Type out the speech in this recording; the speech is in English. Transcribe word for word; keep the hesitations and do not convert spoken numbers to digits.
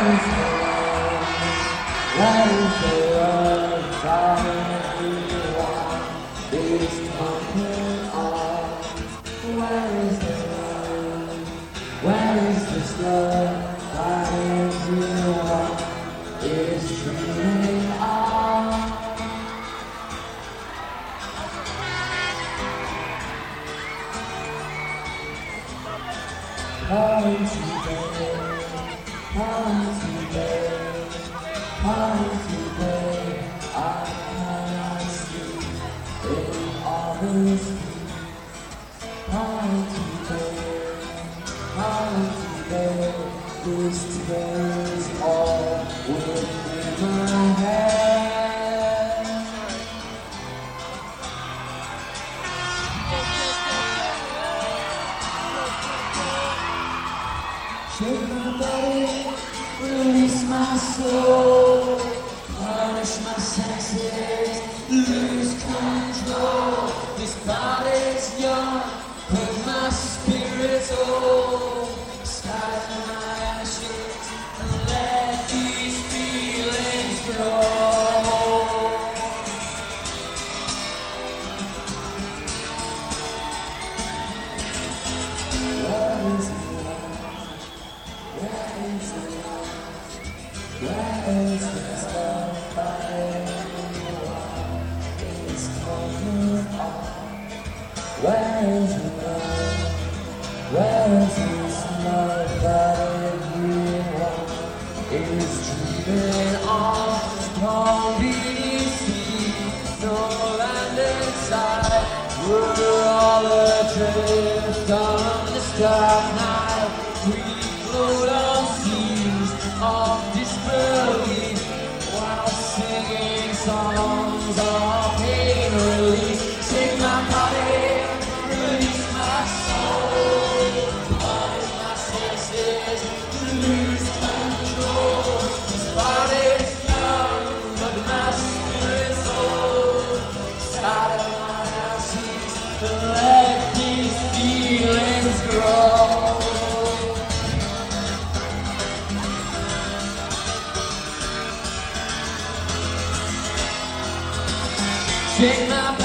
is the love? Where is the love that everyone is talking of? Where is the love? Where is this love that everyone is dreaming of? Come today, come today, come today. I cannot sleep in all this peace. Come today, come today. This today is all within my head. Shake my body, release my soul, punish my senses, lose control. This body's young, but my spirit's old. Scatter my ashes and let these feelings grow. Love is Where is the love? Where is this love that everyone is talking of? Where is the love? Where is this love that everyone is dreaming of? Can't be seen, no land inside. We're all adrift on this dark night. We float on seas of disbelief while singing songs of pain release. Take my body, release my soul, punish my senses, lose control. This body's young, but my spirit's old. Scatter my ashes and let these feelings grow. Take my